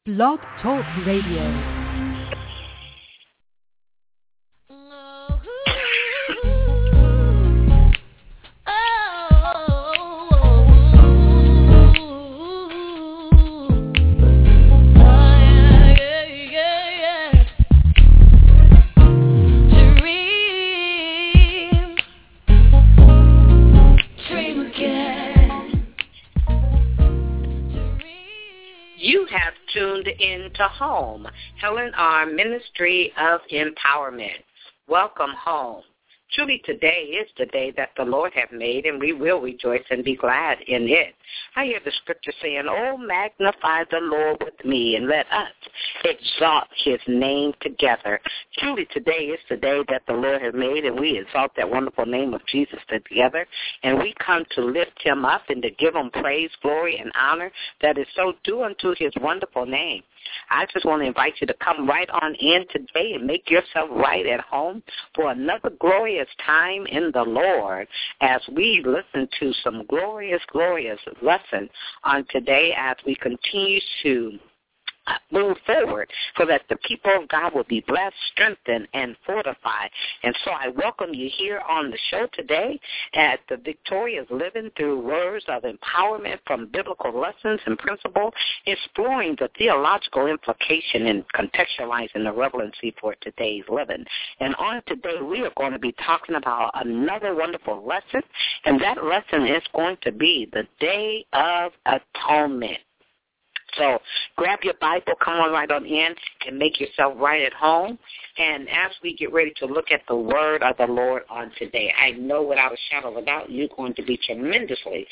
Blog Talk Radio. Tuned into Home, Helen R. Ministry of Empowerment. Welcome home. Truly today is the day that the Lord hath made, and we will rejoice and be glad in it. I hear the scripture saying, "Oh, magnify the Lord with me, and let us exalt his name together." Truly today is the day that the Lord has made, and we exalt that wonderful name of Jesus together, and we come to lift him up and to give him praise, glory, and honor that is so due unto his wonderful name. I just want to invite you to come right on in today and make yourself right at home for another glorious time in the Lord as we listen to some glorious lesson on today as we continue to move forward so that the people of God will be blessed, strengthened, and fortified. And so I welcome you here on the show today at the Victorious Living Through Words of Empowerment from Biblical Lessons and Principles, exploring the theological implication and contextualizing the relevancy for today's living. And on today, we are going to be talking about another wonderful lesson, and that lesson is going to be the Day of Atonement. So grab your Bible, come on right on in, and make yourself right at home. And as we get ready to look at the word of the Lord on today, I know without a shadow of a doubt you're going to be tremendously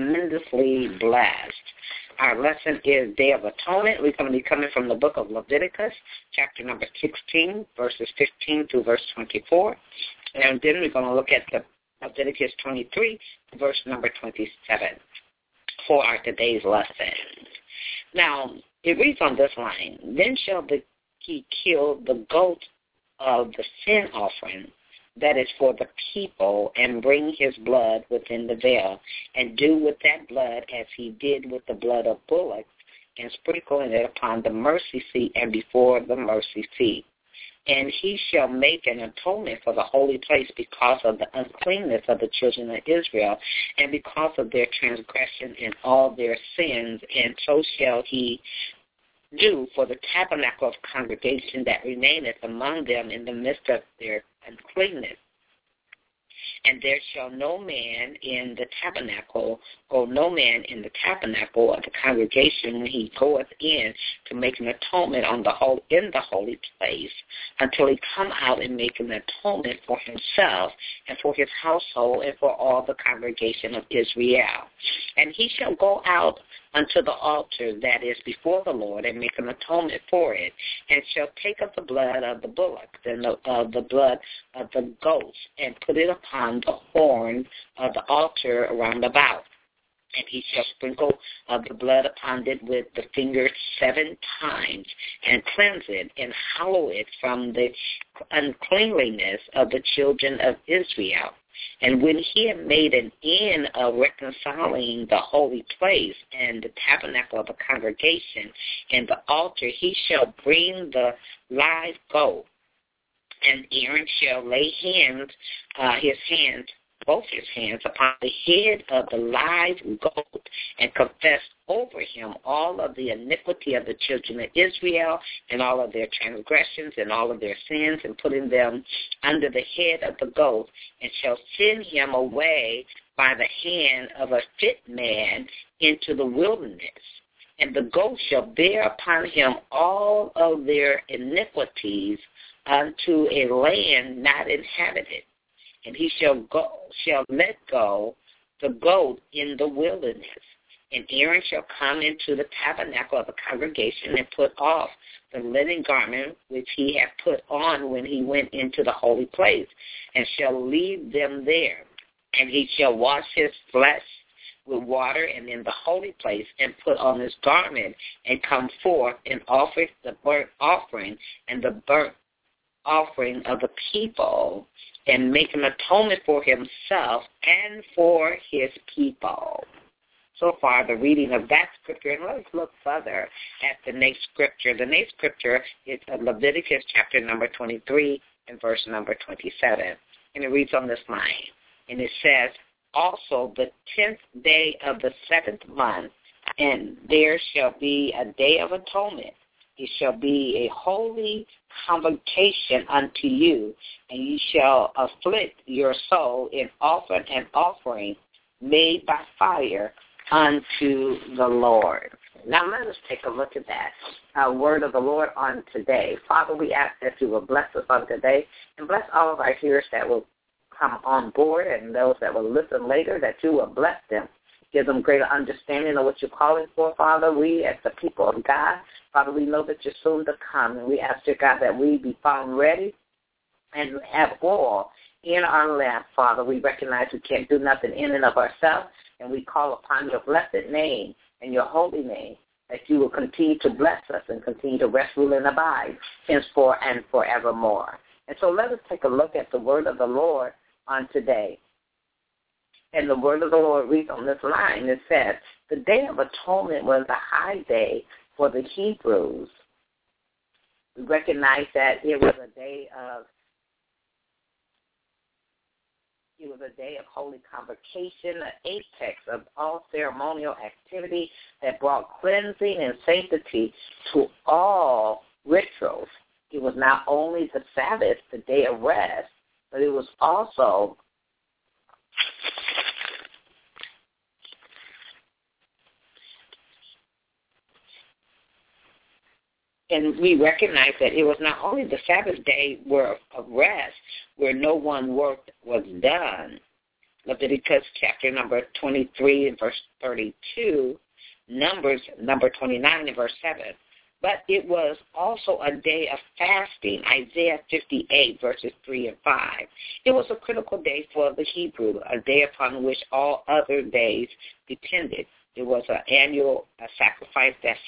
blessed. Our lesson is Day of Atonement. We're going to be coming from the book of Leviticus, chapter number 16, verses 15 to verse 24. And then we're going to look at the Leviticus 23, verse number 27 for our today's lesson. Now, it reads on this line, "Then shall he kill the goat of the sin offering that is for the people, and bring his blood within the veil, and do with that blood as he did with the blood of bullocks, and sprinkle it upon the mercy seat and before the mercy seat. And he shall make an atonement for the holy place because of the uncleanness of the children of Israel, and because of their transgression and all their sins, and so shall he do for the tabernacle of congregation that remaineth among them in the midst of their uncleanness. And there shall no man in the tabernacle of the congregation when he goeth in to make an atonement in the holy place, until he come out and make an atonement for himself and for his household and for all the congregation of Israel. And he shall go out unto the altar that is before the Lord, and make an atonement for it, and shall take of the blood of the bullocks and of the blood of the goats, and put it upon the horn of the altar round about. And he shall sprinkle of the blood upon it with the finger 7 times, and cleanse it, and hallow it from the uncleanliness of the children of Israel. And when he had made an end of reconciling the holy place and the tabernacle of the congregation and the altar, he shall bring the live goat, and Aaron shall lay both his hands upon the head of the live goat, and confess over him all of the iniquity of the children of Israel, and all of their transgressions and all of their sins, and putting them under the head of the goat, and shall send him away by the hand of a fit man into the wilderness. And the goat shall bear upon him all of their iniquities unto a land not inhabited. And he shall let go the goat in the wilderness. And Aaron shall come into the tabernacle of the congregation, and put off the linen garment which he had put on when he went into the holy place, and shall leave them there. And he shall wash his flesh with water and in the holy place, and put on his garment, and come forth and offer the burnt offering and the burnt offering of the people, and make an atonement for himself and for his people. so far the reading of that scripture, and let's look further at the next scripture. The next scripture is Leviticus chapter number 23 and verse number 27. And it reads on this line, and it says, also the 10th day of the 7th month, and there shall be a day of atonement. It shall be a holy convocation unto you, and ye shall afflict your soul in offering made by fire unto the Lord. Now let us take a look at that word of the Lord on today. Father, we ask that you will bless us on today and bless all of our hearers that will come on board and those that will listen later, that you will bless them. Give them greater understanding of what you're calling for, Father. We, as the people of God, Father, we know that you're soon to come, and we ask, dear God, that we be found ready and have oil in our lamp, Father. We recognize we can't do nothing in and of ourselves, and we call upon your blessed name and your holy name, that you will continue to bless us and continue to rest, rule, and abide henceforth and forevermore. And so let us take a look at the word of the Lord on today. And the word of the Lord reads on this line. It says, the Day of Atonement was a high day for the Hebrews. We recognize that it was a day of holy convocation, an apex of all ceremonial activity that brought cleansing and sanctity to all rituals. It was not only the Sabbath, the day of rest, but it was also and we recognize that it was not only the Sabbath day of rest where no one work was done, Leviticus chapter number 23 and verse 32, Numbers number 29 and verse 7. But it was also a day of fasting, Isaiah 58 verses 3 and 5. It was a critical day for the Hebrew, a day upon which all other days depended. It was an annual sacrifice that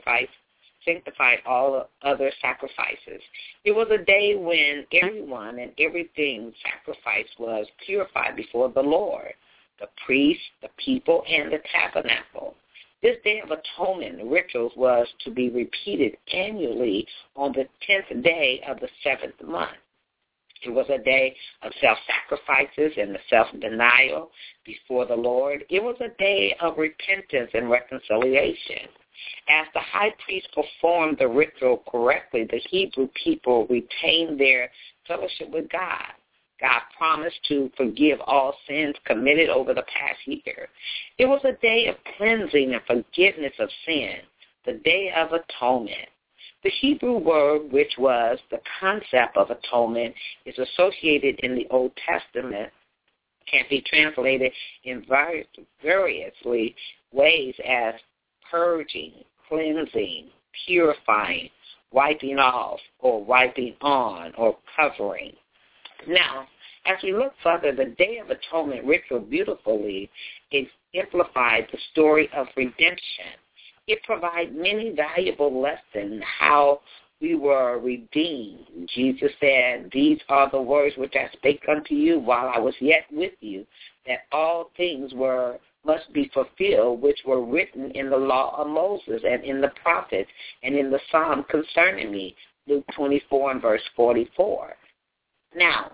sanctified all other sacrifices. It was a day when everyone and everything sacrificed was purified before the Lord, the priest, the people, and the tabernacle. This Day of Atonement rituals was to be repeated annually on the 10th day of the 7th month. It was a day of self-sacrifices and the self-denial before the Lord. It was a day of repentance and reconciliation. As the high priest performed the ritual correctly, the Hebrew people retained their fellowship with God. God promised to forgive all sins committed over the past year. It was a day of cleansing and forgiveness of sin, the Day of Atonement. The Hebrew word, which was the concept of atonement, is associated in the Old Testament, can be translated in variously ways as purging, cleansing, purifying, wiping off, or wiping on, or covering. Now, as we look further, the Day of Atonement ritual beautifully exemplified the story of redemption. It provides many valuable lessons how we were redeemed. Jesus said, "These are the words which I spake unto you while I was yet with you, that all things must be fulfilled, which were written in the law of Moses and in the prophets and in the Psalm concerning me." Luke 24 and verse 44. Now,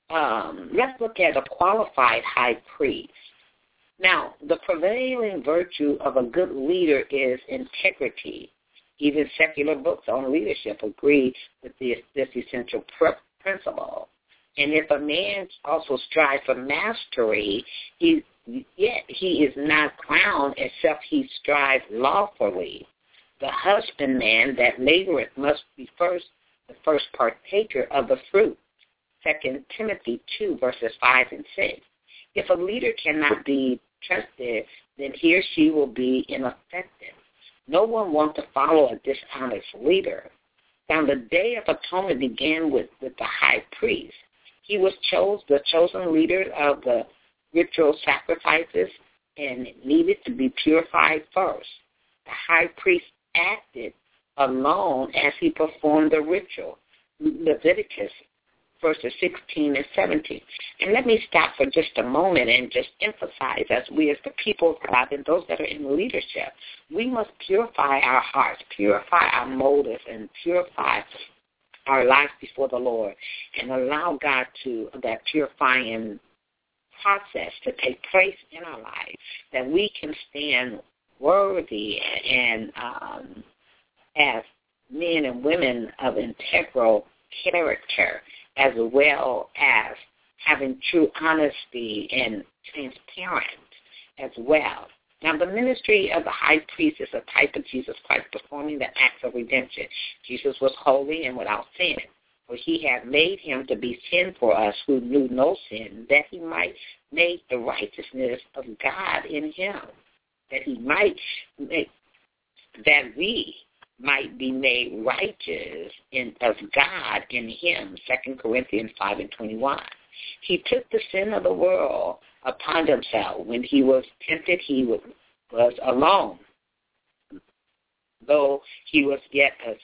let's look at a qualified high priest. Now, the prevailing virtue of a good leader is integrity. Even secular books on leadership agree with this essential principle. And if a man also strives for mastery, yet he is not crowned except he strives lawfully. The husbandman that laboreth must be the first partaker of the fruit. 2 Timothy 2, verses 5 and 6. If a leader cannot be trusted, then he or she will be ineffective. No one wants to follow a dishonest leader. Now, the Day of Atonement began with the high priest. He was the chosen leader of the ritual sacrifices and needed to be purified first. The high priest acted alone as he performed the ritual. Leviticus verses 16 and 17. And let me stop for just a moment and just emphasize, as we as the people of God and those that are in leadership, we must purify our hearts, purify our motives, and purify our lives before the Lord, and allow God to, that purifying process to take place in our lives, that we can stand worthy and as men and women of integral character, as well as having true honesty and transparent as well. Now, the ministry of the high priest is a type of Jesus Christ performing the acts of redemption. Jesus was holy and without sin, for he had made him to be sin for us who knew no sin, that he might make the righteousness of God in him, that we might be made righteous of God in him, 2 Corinthians 5 and 21. He took the sin of the world upon himself. When he was tempted, he was alone. Though he was yet a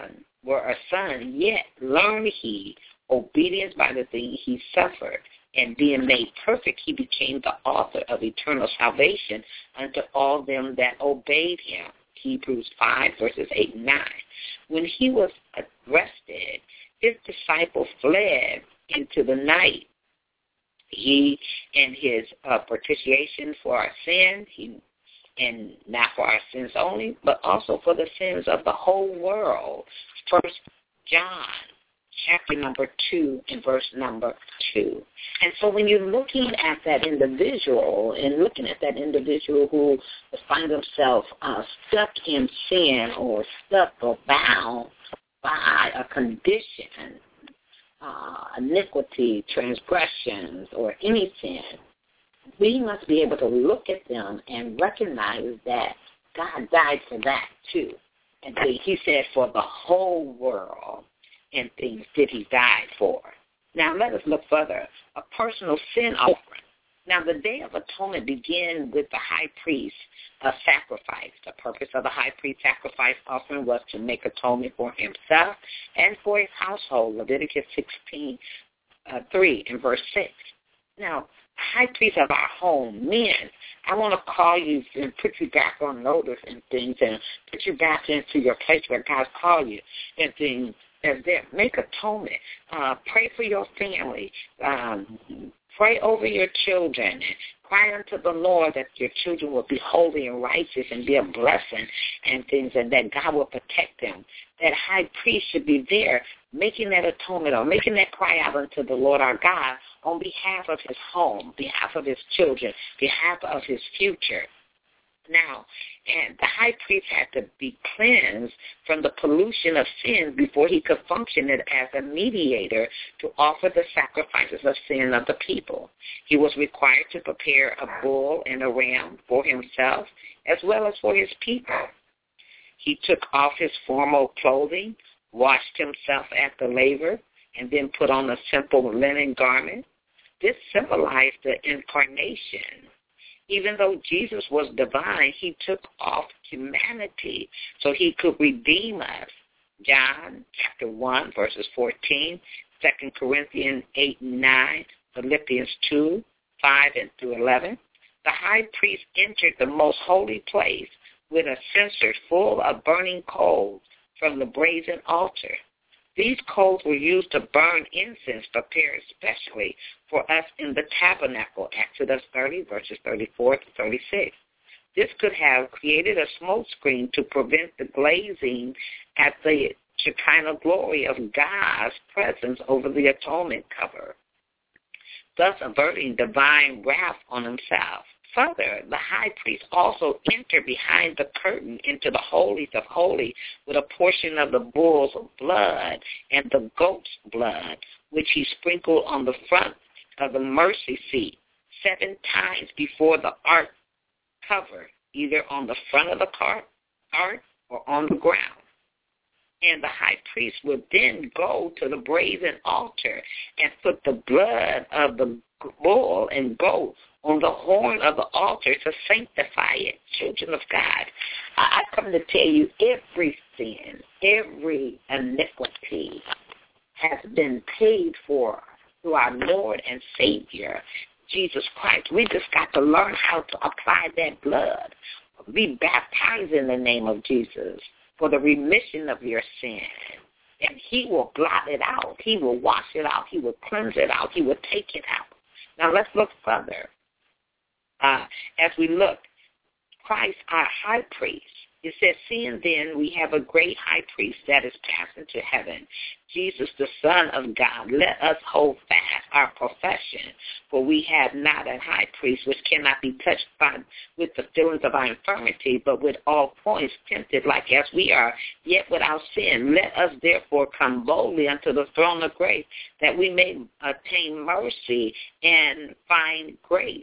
son, yet learned he obedience by the thing he suffered. And being made perfect, he became the author of eternal salvation unto all them that obeyed him. Hebrews 5, verses 8 and 9. When he was arrested, his disciples fled into the night. He and his propitiation for our sins, and not for our sins only, but also for the sins of the whole world. 1 John chapter number 2 and verse number 2. And so when you're looking at that individual who finds himself stuck in sin or stuck or bound by a condition, iniquity, transgressions, or any sin, we must be able to look at them and recognize that God died for that too. And he said for the whole world and things that he died for. Now let us look further. A personal sin offering. Now the Day of Atonement began with the high priest sacrifice. The purpose of the high priest sacrifice offering was to make atonement for himself and for his household. Leviticus 16, 3 and verse 6. Now, high priest of our home, men, I want to call you and put you back on notice and things, and put you back into your place where God's called you and things. And then make atonement. Pray for your family. Pray over your children. Cry unto the Lord that your children will be holy and righteous and be a blessing and things, and that God will protect them. That high priest should be there making that atonement or making that cry out unto the Lord our God on behalf of his home, behalf of his children, behalf of his future. Now, and the high priest had to be cleansed from the pollution of sin before he could function as a mediator to offer the sacrifices of sin of the people. He was required to prepare a bull and a ram for himself as well as for his people. He took off his formal clothing, washed himself at the laver, and then put on a simple linen garment. This symbolized the incarnation. Even though Jesus was divine, he took off humanity so he could redeem us. John chapter 1, verses 14, 2 Corinthians 8 and 9, Philippians 2, 5 and through 11. The high priest entered the most holy place with a censer full of burning coals from the brazen altar. These coals were used to burn incense prepared especially for us in the tabernacle, Exodus 30, verses 34 to 36. This could have created a smoke screen to prevent the glazing at the Shekinah glory of God's presence over the atonement cover, thus averting divine wrath on himself. Further, the high priest also entered behind the curtain into the holies of holies with a portion of the bull's blood and the goat's blood, which he sprinkled on the front of the mercy seat 7 times before the ark cover, either on the front of the ark or on the ground. And the high priest would then go to the brazen altar and put the blood of the bull and goat on the horn of the altar to sanctify it. Children of God, I come to tell you, every sin, every iniquity, has been paid for through our Lord and Savior, Jesus Christ. We just got to learn how to apply that blood. Be baptized in the name of Jesus for the remission of your sin. And he will blot it out. He will wash it out. He will cleanse it out. He will take it out. Now let's look further. As we look, Christ, our high priest, it says, seeing then we have a great high priest that is passed into heaven, Jesus, the Son of God, let us hold fast our profession, for we have not a high priest which cannot be touched with the feelings of our infirmity, but with all points tempted like as we are, yet without sin. Let us therefore come boldly unto the throne of grace, that we may obtain mercy and find grace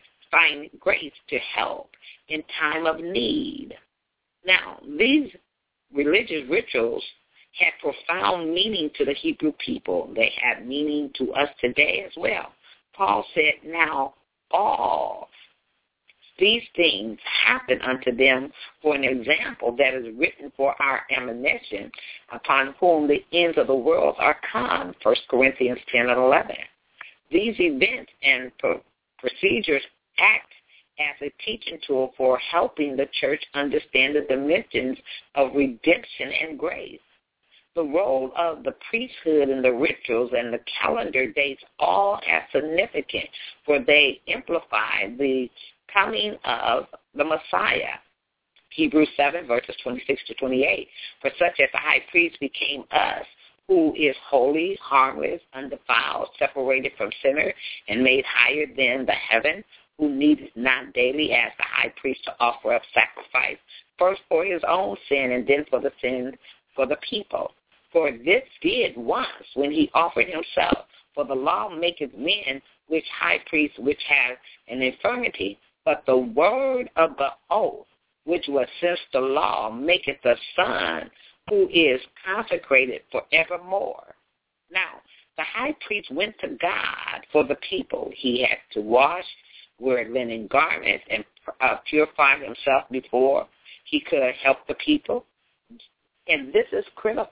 to help in time of need. Now, these religious rituals had profound meaning to the Hebrew people. They have meaning to us today as well. Paul said, now all these things happen unto them for an example that is written for our admonition, upon whom the ends of the world are come, 1 Corinthians 10 and 11. These events and procedures act as a teaching tool for helping the church understand the dimensions of redemption and grace. The role of the priesthood and the rituals and the calendar dates all are significant, for they amplify the coming of the Messiah. Hebrews 7, verses 26 to 28. For such as the high priest became us, who is holy, harmless, undefiled, separated from sinners, and made higher than the heaven, who needed not daily as the high priest to offer up sacrifice, first for his own sin and then for the sin for the people. For this did once when he offered himself. For the law maketh men which high priests which have an infirmity, but the word of the oath, which was since the law, maketh the Son, who is consecrated forevermore. Now, the high priest went to God for the people. He had to wash, wear linen garments, and purify himself before he could help the people. And this is critical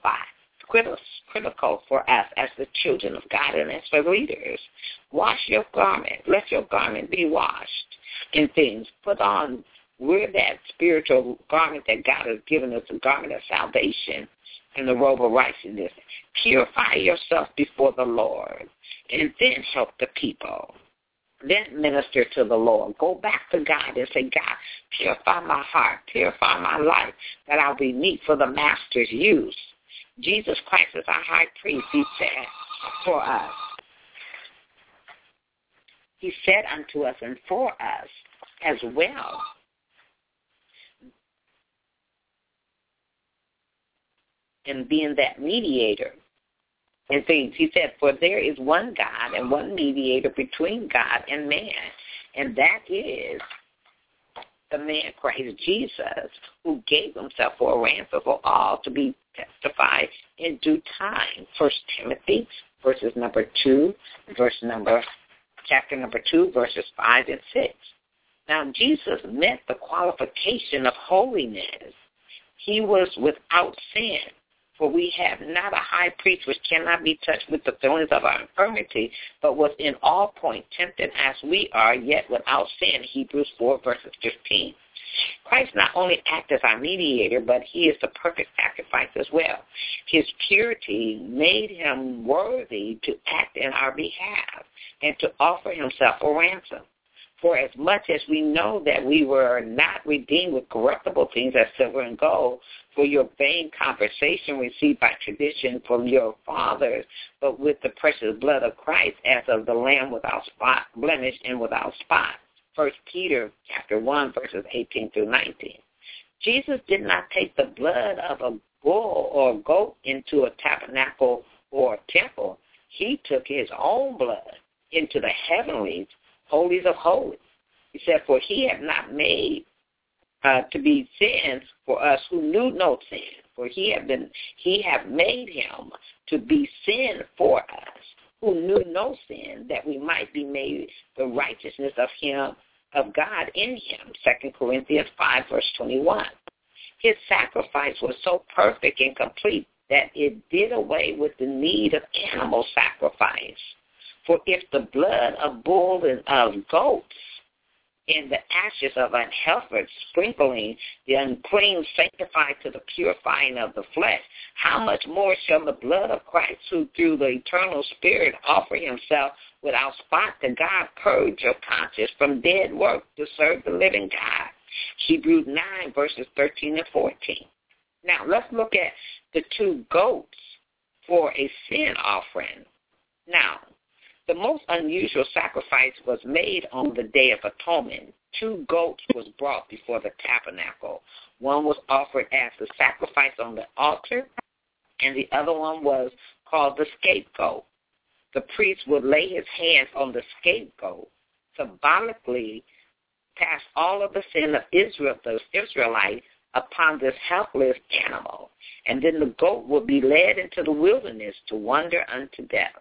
for us as the children of God and as for leaders. Wash your garment. Let your garment be washed in things. Put on, wear that spiritual garment that God has given us, the garment of salvation and the robe of righteousness. Purify yourself before the Lord and then help the people. Then minister to the Lord. Go back to God and say, God, purify my heart, purify my life, that I'll be meet for the Master's use. Jesus Christ is our high priest, he said, for us. He said unto us and for us as well. And being that mediator and things. He said, for there is one God and one mediator between God and man, and that is the man Christ Jesus, who gave himself for a ransom for all to be testified in due time. 1 Timothy, chapter number 2, verses 5 and 6. Now, Jesus met the qualification of holiness. He was without sin. For we have not a high priest which cannot be touched with the feelings of our infirmity, but was in all points tempted as we are, yet without sin. Hebrews 4, verses 15. Christ not only acts as our mediator, but he is the perfect sacrifice as well. His purity made him worthy to act in our behalf and to offer himself a ransom. For as much as we know that we were not redeemed with corruptible things as silver and gold, for your vain conversation received by tradition from your fathers, but with the precious blood of Christ as of the Lamb without spot, blemish, and without spot. 1 Peter chapter 1, verses 18 through 19. Jesus did not take the blood of a bull or a goat into a tabernacle or a temple. He took his own blood into the heavenlies, holies of holies. He said, for he had not made to be sin for us who knew no sin, for he have made him to be sin for us who knew no sin, that we might be made the righteousness of him, of God in him. 2 Corinthians 5, verse 21. His sacrifice was so perfect and complete that it did away with the need of animal sacrifice. For if the blood of bulls and of goats and the ashes of an heifer sprinkling the unclean sanctified to the purifying of the flesh, how much more shall the blood of Christ, who through the eternal Spirit offer himself without spot to God, purge your conscience from dead work to serve the living God? Hebrews 9, verses 13 and 14. Now, let's look at the two goats for a sin offering. Now, the most unusual sacrifice was made on the Day of Atonement. 2 goats was brought before the tabernacle. One was offered as the sacrifice on the altar, and the other one was called the scapegoat. The priest would lay his hands on the scapegoat, symbolically cast all of the sin of Israel, the Israelites, upon this helpless animal, and then the goat would be led into the wilderness to wander unto death.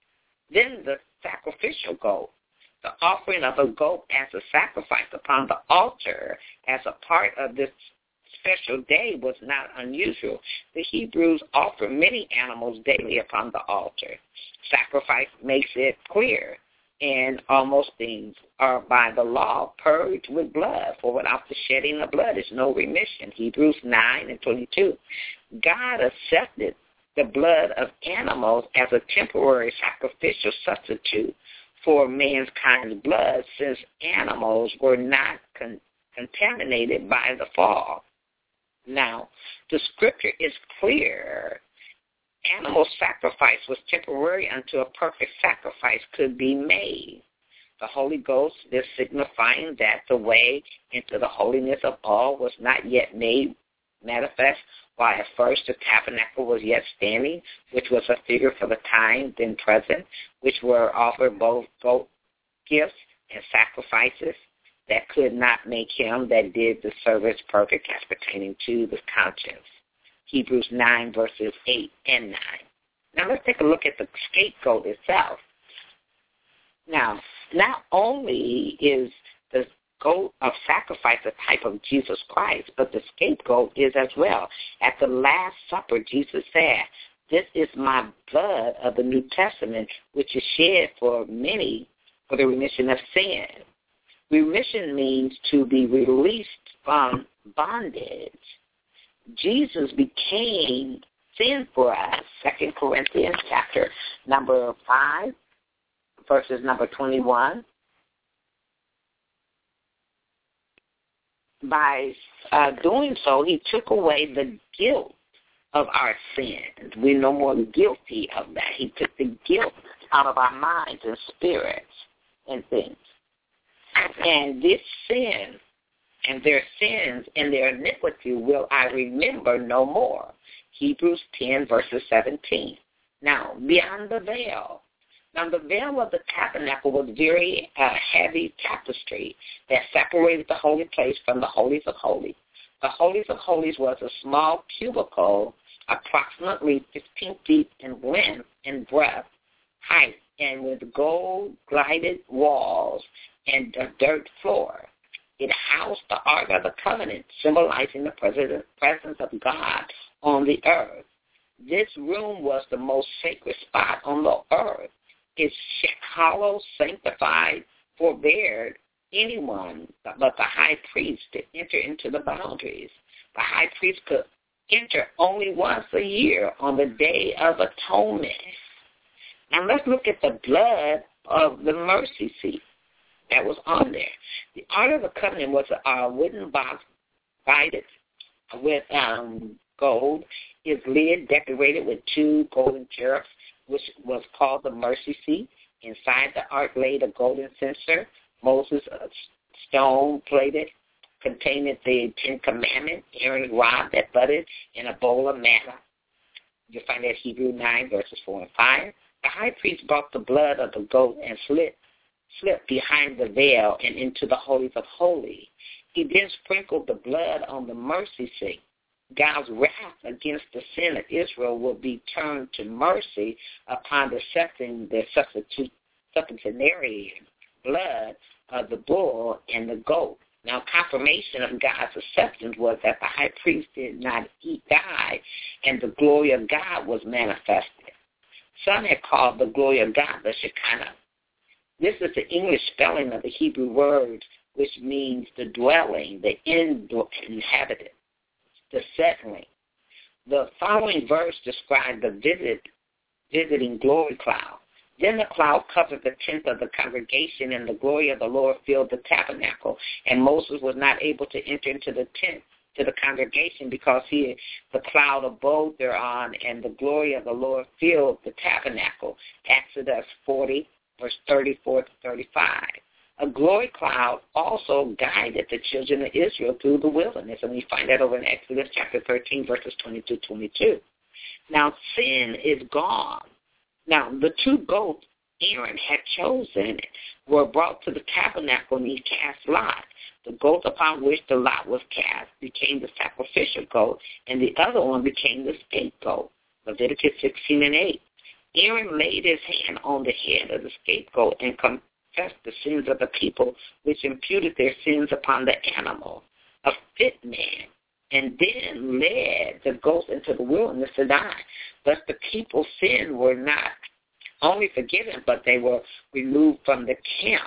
Then the sacrificial goat, the offering of a goat as a sacrifice upon the altar as a part of this special day was not unusual. The Hebrews offered many animals daily upon the altar. Sacrifice makes it clear, and almost things are by the law purged with blood, for without the shedding of blood is no remission. Hebrews 9 and 22. God accepted the blood of animals as a temporary sacrificial substitute for mankind's blood, since animals were not contaminated by the fall. Now, the scripture is clear. Animal sacrifice was temporary until a perfect sacrifice could be made. The Holy Ghost is signifying that the way into the holiness of all was not yet made manifest, while at first the tabernacle was yet standing, which was a figure for the time then present, which were offered both gifts and sacrifices that could not make him that did the service perfect as pertaining to the conscience. Hebrews 9, verses 8 and 9. Now let's take a look at the scapegoat itself. Now, not only is the goat of sacrifice a type of Jesus Christ, but the scapegoat is as well. At the Last Supper, Jesus said, "This is my blood of the New Testament, which is shed for many for the remission of sin." Remission means to be released from bondage. Jesus became sin for us. 2 Corinthians chapter number 5, verses number 21. By doing so, he took away the guilt of our sins. We're no more guilty of that. He took the guilt out of our minds and spirits and things. And this sin and their sins and their iniquity will I remember no more. Hebrews 10, verses 17. Now, beyond the veil. Now, the veil of the tabernacle was very heavy tapestry that separated the holy place from the holies of holies. The holies of holies was a small cubicle approximately 15 feet in length and breadth, height, and with gold-glided walls and a dirt floor. It housed the Ark of the Covenant, symbolizing the presence of God on the earth. This room was the most sacred spot on the earth. Its hollow sanctified forbade anyone but the high priest to enter into the boundaries. The high priest could enter only once a year on the Day of Atonement. Now let's look at the blood of the mercy seat that was on there. The Ark of the Covenant was a wooden box provided with gold. Its lid decorated with 2 golden cherubs, which was called the mercy seat. Inside the ark laid a golden censer, Moses' stone plated, containing the 10 Commandments, Aaron's rod that budded in a bowl of manna. You'll find that in Hebrews 9, verses 4 and 5. The high priest brought the blood of the goat and slipped behind the veil and into the holies of holies. He then sprinkled the blood on the mercy seat. God's wrath against the sin of Israel will be turned to mercy upon accepting the substitutionary blood of the bull and the goat Now, confirmation of God's acceptance was that the high priest did not die, and the glory of God was manifested. Some had called the glory of God the Shekinah. This is the English spelling of the Hebrew word, which means the dwelling, the inhabited, the settling. The following verse describes the visiting glory cloud. Then the cloud covered the tent of the congregation, and the glory of the Lord filled the tabernacle. And Moses was not able to enter into the tent to the congregation because the cloud abode thereon, and the glory of the Lord filled the tabernacle. Exodus 40, verse 34 to 35. A glory cloud also guided the children of Israel through the wilderness, and we find that over in Exodus chapter 13, verses 22. Now, sin is gone. Now, the two goats Aaron had chosen were brought to the tabernacle, and he cast lot. The goat upon which the lot was cast became the sacrificial goat, and the other one became the scapegoat. Leviticus 16:8. Aaron laid his hand on the head of the scapegoat and confessed the sins of the people, which imputed their sins upon the animal, a fit man, and then led the goats into the wilderness to die. Thus the people's sins were not only forgiven, but they were removed from the camp.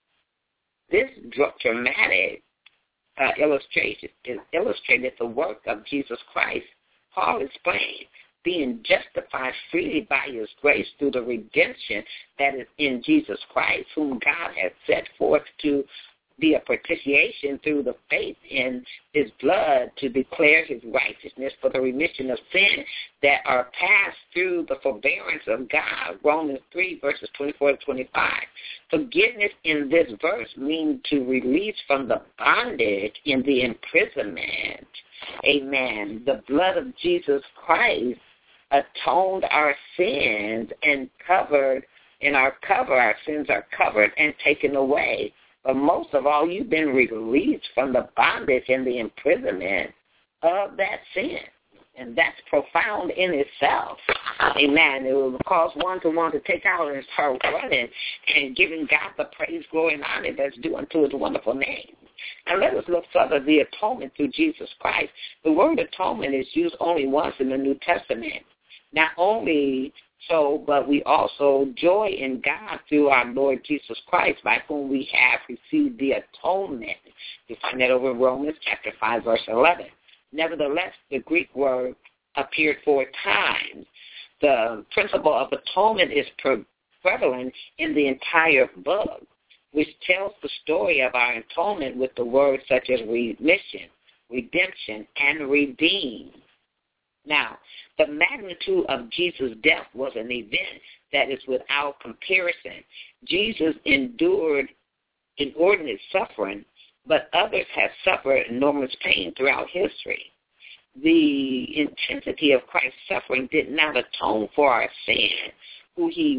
This dramatic illustration illustrated the work of Jesus Christ. Paul explained, being justified freely by his grace through the redemption that is in Jesus Christ, whom God has set forth to be a propitiation through the faith in his blood to declare his righteousness for the remission of sin that are passed through the forbearance of God. Romans 3, verses 24 to 25. Forgiveness in this verse means to release from the bondage in the imprisonment. Amen. The blood of Jesus Christ atoned our sins and our sins are covered and taken away. But most of all, you've been released from the bondage and the imprisonment of that sin. And that's profound in itself. Amen. It will cause one to want to take out and start running and giving God the praise, glory, and honor that's due unto his wonderful name. Now let us look further at the atonement through Jesus Christ. The word atonement is used only once in the New Testament. Not only so, but we also joy in God through our Lord Jesus Christ, by whom we have received the atonement. You find that over in Romans chapter 5, verse 11. Nevertheless, the Greek word appeared 4 times. The principle of atonement is prevalent in the entire book, which tells the story of our atonement with the words such as remission, redemption, and redeem. Now, the magnitude of Jesus' death was an event that is without comparison. Jesus endured inordinate suffering, but others have suffered enormous pain throughout history. The intensity of Christ's suffering did not atone for our sin, who he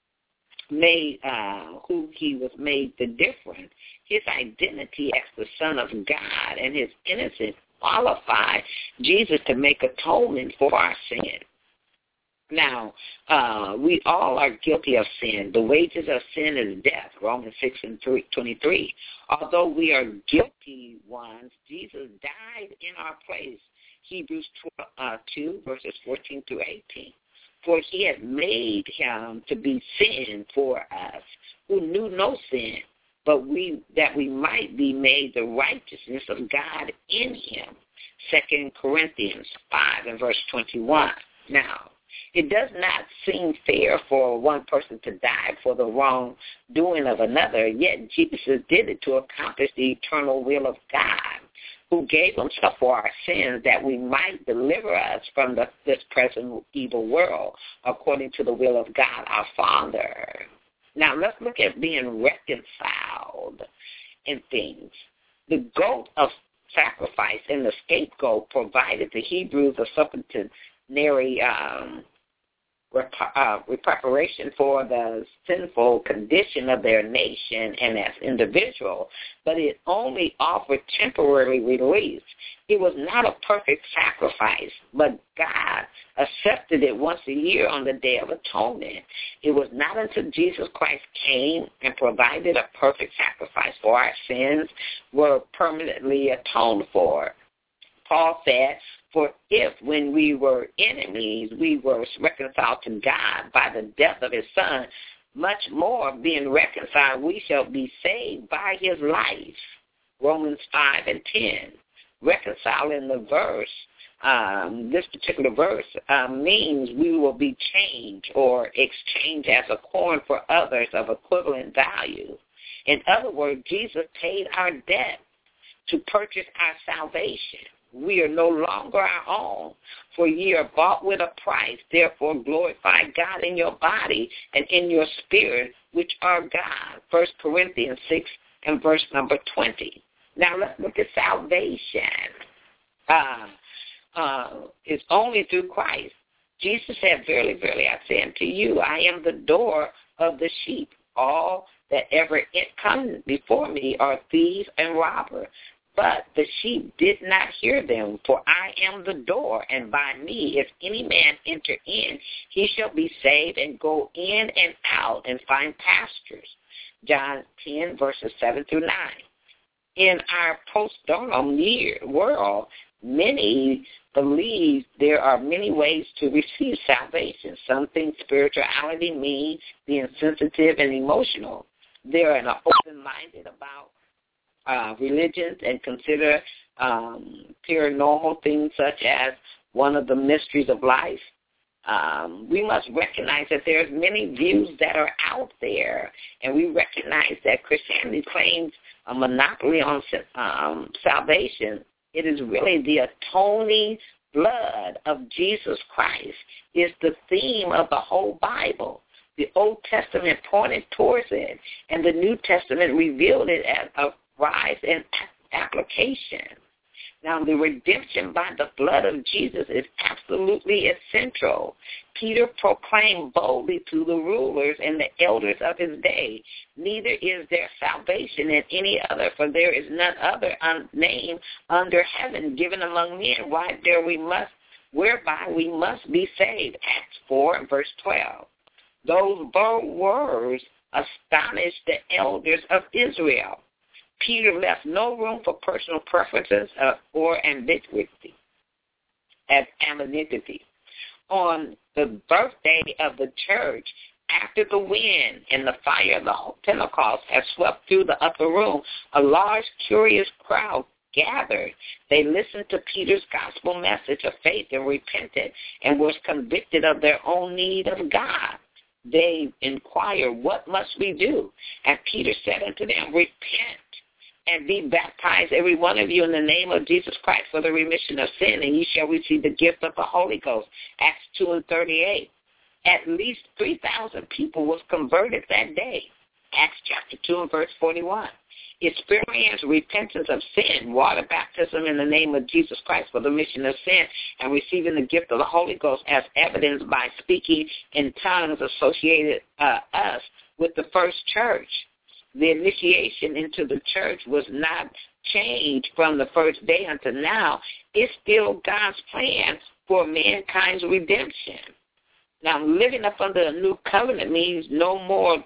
was made the difference. His identity as the Son of God and his innocence qualified Jesus to make atonement for our sin. Now, we all are guilty of sin. The wages of sin is death, Romans 6:23. Although we are guilty ones, Jesus died in our place, Hebrews 2, verses 14 through 18. For he has made him to be sin for us, who knew no sin, but that we might be made the righteousness of God in him. 2 Corinthians 5 and verse 21. Now, it does not seem fair for one person to die for the wrongdoing of another, yet Jesus did it to accomplish the eternal will of God, who gave himself for our sins that we might deliver us from this present evil world, according to the will of God our Father. Now, let's look at being reconciled in things. The goat of sacrifice and the scapegoat provided the Hebrews a substitutionary reparation for the sinful condition of their nation and as individual, but it only offered temporary relief. It was not a perfect sacrifice, but God accepted it once a year on the Day of Atonement. It was not until Jesus Christ came and provided a perfect sacrifice for our sins were permanently atoned for. Paul said, for if when we were enemies, we were reconciled to God by the death of his Son, much more being reconciled, we shall be saved by his life. Romans 5 and 10. Reconciling the verse, this particular verse means we will be changed or exchanged as a coin for others of equivalent value. In other words, Jesus paid our debt to purchase our salvation. We are no longer our own, for ye are bought with a price. Therefore glorify God in your body and in your spirit, which are God. 1 Corinthians 6 and verse number 20. Now let's look at salvation. It's only through Christ. Jesus said, verily, verily, I say unto you, I am the door of the sheep. All that ever come before me are thieves and robbers. But the sheep did not hear them, for I am the door, and by me, if any man enter in, he shall be saved and go in and out and find pastures. John 10, verses 7 through 9. In our post-modern world, many believe there are many ways to receive salvation. Some think spirituality means being sensitive and emotional. They are open-minded about religions and consider paranormal things such as one of the mysteries of life. We must recognize that there's many views that are out there, and we recognize that Christianity claims a monopoly on salvation. It is really the atoning blood of Jesus Christ is the theme of the whole Bible. The Old Testament pointed towards it, and the New Testament revealed it as a rise in application. Now, the redemption by the blood of Jesus is absolutely essential. Peter proclaimed boldly to the rulers and the elders of his day, neither is there salvation in any other, for there is none other name under heaven given among men whereby we must be saved. Acts 4 and verse 12. Those bold words astonished the elders of Israel. Peter left no room for personal preferences or ambiguity. On the birthday of the church, after the wind and the fire of the Pentecost had swept through the upper room, a large, curious crowd gathered. They listened to Peter's gospel message of faith and repented and was convicted of their own need of God. They inquired, what must we do? And Peter said unto them, repent and be baptized, every one of you, in the name of Jesus Christ for the remission of sin, and ye shall receive the gift of the Holy Ghost. Acts 2 and 38. At least 3,000 people was converted that day. Acts chapter 2 and verse 41. Experience repentance of sin, water baptism in the name of Jesus Christ for the remission of sin, and receiving the gift of the Holy Ghost as evidenced by speaking in tongues associated us with the first church. The initiation into the church was not changed from the first day until now. It's still God's plan for mankind's redemption. Now, living up under a new covenant means no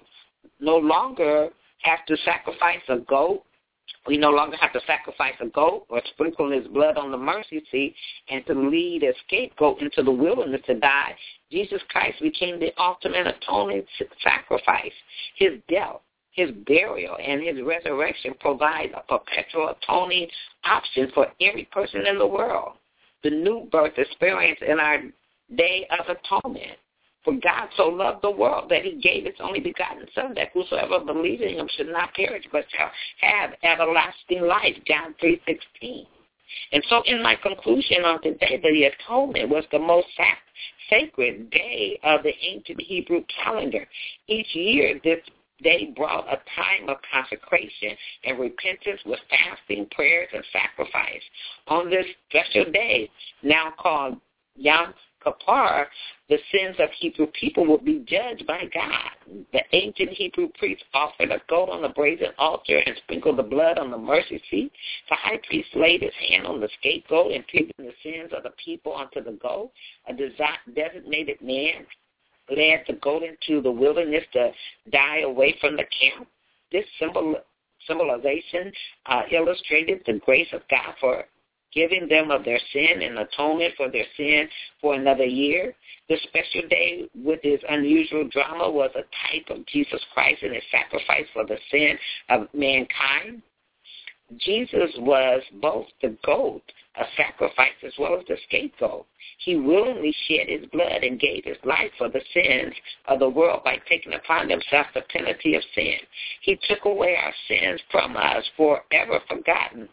longer have to sacrifice a goat. We no longer have to sacrifice a goat or sprinkle his blood on the mercy seat and to lead a scapegoat into the wilderness to die. Jesus Christ became the ultimate atoning sacrifice. His death, his burial, and his resurrection provide a perpetual atoning option for every person in the world. The new birth experience in our day of atonement. For God so loved the world that he gave his only begotten Son, that whosoever believes in him should not perish but shall have everlasting life. John 3:16. And so in my conclusion on today, the atonement was the most sacred day of the ancient Hebrew calendar. Each year, this day brought a time of consecration and repentance with fasting, prayers, and sacrifice. On this special day, now called Yom Kippur, the sins of Hebrew people will be judged by God. The ancient Hebrew priests offered a goat on the brazen altar and sprinkled the blood on the mercy seat. The high priest laid his hand on the scapegoat and pleaded the sins of the people onto the goat. A designated man led the goat into the wilderness to die away from the camp. This symbolization illustrated the grace of God for giving them of their sin and atonement for their sin for another year. The special day with its unusual drama was a type of Jesus Christ and his sacrifice for the sin of mankind. Jesus was both the goat, a sacrifice, as well as the scapegoat. He willingly shed his blood and gave his life for the sins of the world by taking upon himself the penalty of sin. He took away our sins from us, forever forgotten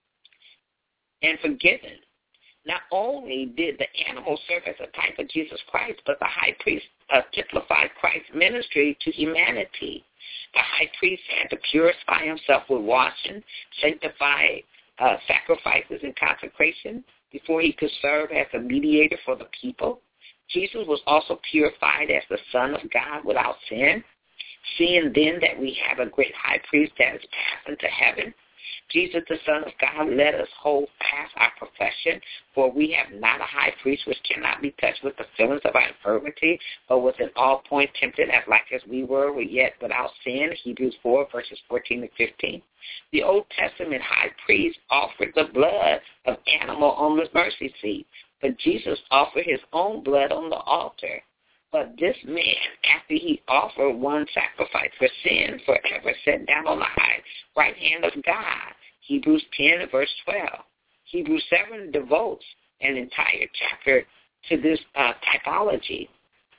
and forgiven. Not only did the animal serve as a type of Jesus Christ, but the high priest typified Christ's ministry to humanity. The high priest had to purify himself with washing, sanctify sacrifices and consecration before he could serve as a mediator for the people. Jesus was also purified as the Son of God without sin. Seeing then that we have a great high priest that is passed into heaven, Jesus, the Son of God, let us hold fast our profession, for we have not a high priest which cannot be touched with the feelings of our infirmity, but was in all points tempted as like as we were yet without sin. Hebrews 4, verses 14 and 15. The Old Testament high priest offered the blood of animal on the mercy seat, but Jesus offered his own blood on the altar. But this man, after he offered one sacrifice for sin forever, sat down on the right hand of God. Hebrews 10, verse 12. Hebrews 7 devotes an entire chapter to this typology.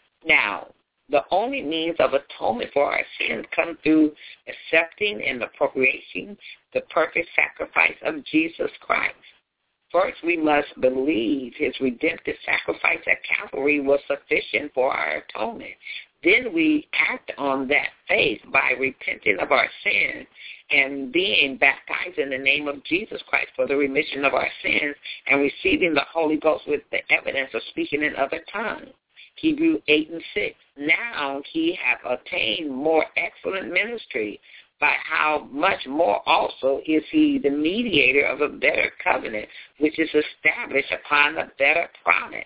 Now, the only means of atonement for our sins come through accepting and appropriating the perfect sacrifice of Jesus Christ. First, we must believe his redemptive sacrifice at Calvary was sufficient for our atonement. Then we act on that faith by repenting of our sin and being baptized in the name of Jesus Christ for the remission of our sins and receiving the Holy Ghost with the evidence of speaking in other tongues. Hebrews 8 and 6. Now he hath attained more excellent ministry, by how much more also is he the mediator of a better covenant, which is established upon a better promise.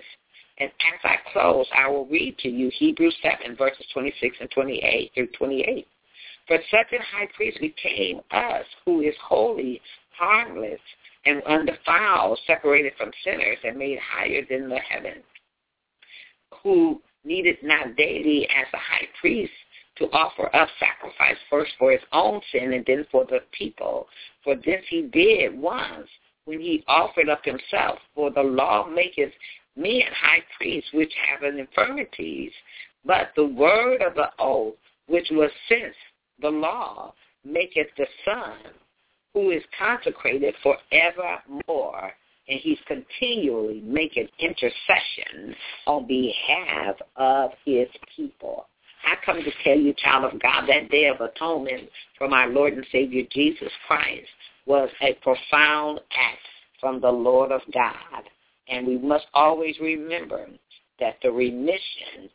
And as I close, I will read to you Hebrews 7, verses 26 and 28 through 28. For such a high priest became us, who is holy, harmless, and undefiled, separated from sinners, and made higher than the heavens, who needed not daily as a high priest to offer up sacrifice first for his own sin and then for the people. For this he did once, when he offered up himself. For the law maketh men high priests which have infirmities, but the word of the oath, which was since the law, maketh the Son, who is consecrated forevermore, and he's continually making intercession on behalf of his people. I come to tell you, child of God, that day of atonement from our Lord and Savior Jesus Christ was a profound act from the Lord of God. And we must always remember that the remission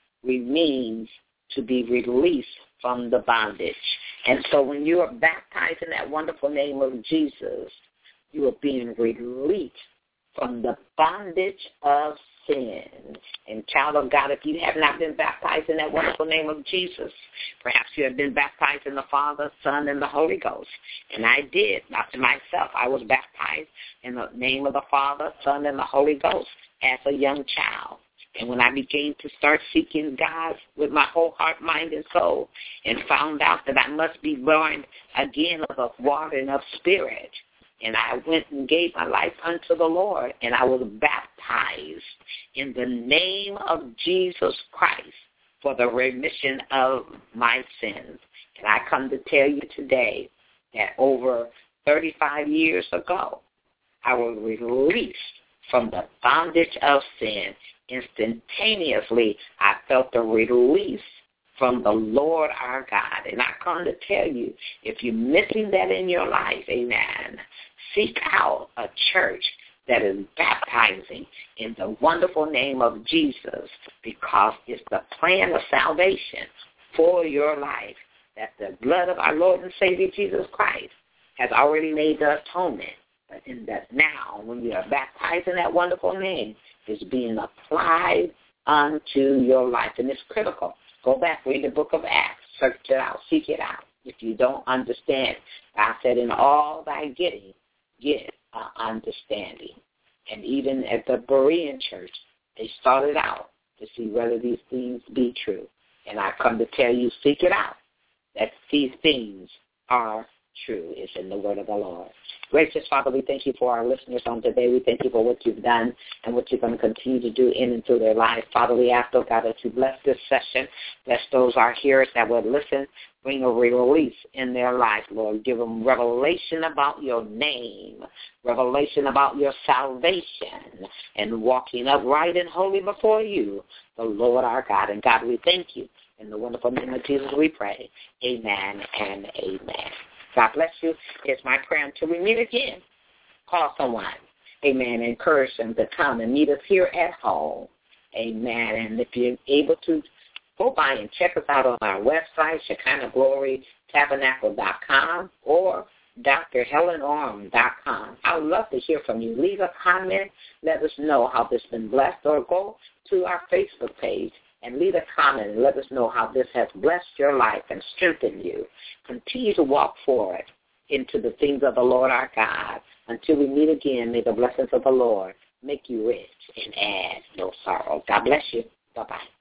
means to be released from the bondage. And so when you are baptized in that wonderful name of Jesus, you are being released from the bondage of sin. And child of God, if you have not been baptized in that wonderful name of Jesus, perhaps you have been baptized in the Father, Son, and the Holy Ghost. And I did, not to myself. I was baptized in the name of the Father, Son, and the Holy Ghost as a young child. And when I began to start seeking God with my whole heart, mind, and soul, and found out that I must be born again of water and of spirit, and I went and gave my life unto the Lord, and I was baptized in the name of Jesus Christ for the remission of my sins. And I come to tell you today that over 35 years ago, I was released from the bondage of sin. Instantaneously, I felt the release from the Lord our God. And I come to tell you, if you're missing that in your life, amen, seek out a church that is baptizing in the wonderful name of Jesus, because it's the plan of salvation for your life, that the blood of our Lord and Savior Jesus Christ has already made the atonement. But in that now, when you are baptized in that wonderful name, it's being applied unto your life. And it's critical. Go back, read the book of Acts, search it out, seek it out. If you don't understand, God said, in all thy getting, get understanding. And even at the Berean church, they started out to see whether these things be true. And I come to tell you, seek it out, that these things are true. It's in the word of the Lord. Gracious Father, we thank you for our listeners on today. We thank you for what you've done and what you're going to continue to do in and through their lives. Father, we ask, oh God, that you bless this session. Bless those our hearers that will listen. Bring a release in their life, Lord. Give them revelation about your name, revelation about your salvation, and walking upright and holy before you, the Lord our God. And God, we thank you. In the wonderful name of Jesus we pray. Amen and amen. God bless you. It's my prayer until we meet again. Call someone. Amen. Encourage them to come and meet us here at home. Amen. And if you're able to, go by and check us out on our website, ShekinahGloryTabernacle.com or drhelenorm.com. I would love to hear from you. Leave a comment. Let us know how this has been blessed, or go to our Facebook page and leave a comment and let us know how this has blessed your life and strengthened you. Continue to walk forward into the things of the Lord our God. Until we meet again, may the blessings of the Lord make you rich and add no sorrow. God bless you. Bye-bye.